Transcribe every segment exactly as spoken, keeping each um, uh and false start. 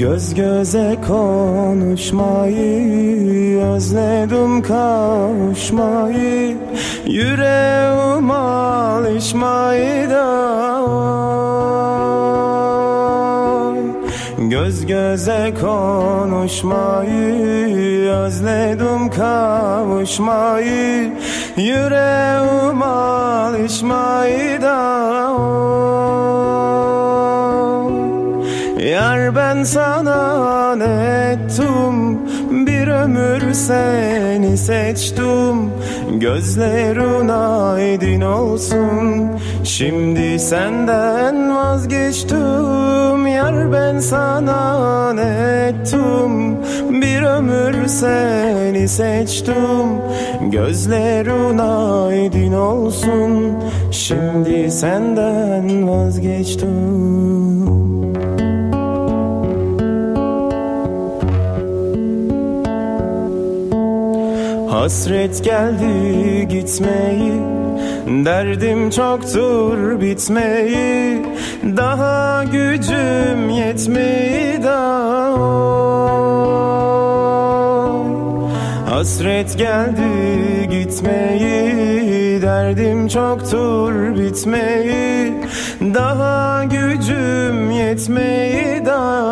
Göz göze konuşmayı, özledim kavuşmayı, yüreğim alışmayı da. Göz göze konuşmayı, özledim kavuşmayı, yüreğim alışmayı da. Yar ben sana ne ettim, bir ömür seni seçtim. Gözlerin aydın olsun, şimdi senden vazgeçtim. Yar ben sana ne ettim, bir ömür seni seçtim. Gözlerin aydın olsun, şimdi senden vazgeçtim. Hasret geldi gitmeyi, derdim çoktur bitmeyi, daha gücüm yetmeyi da. Hasret geldi gitmeyi, derdim çoktur bitmeyi, daha gücüm yetmeyi da.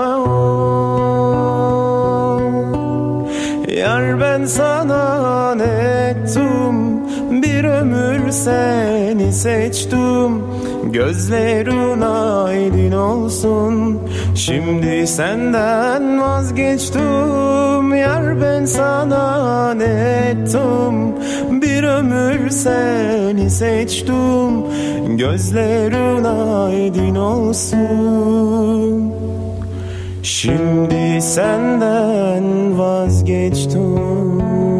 Yar ben sana ne ettim, bir ömür seni seçtim. Gözlerin aydın olsun, şimdi senden vazgeçtim. Yar ben sana ne ettim, bir ömür seni seçtim. Gözlerin aydın olsun, şimdi senden vazgeçtim.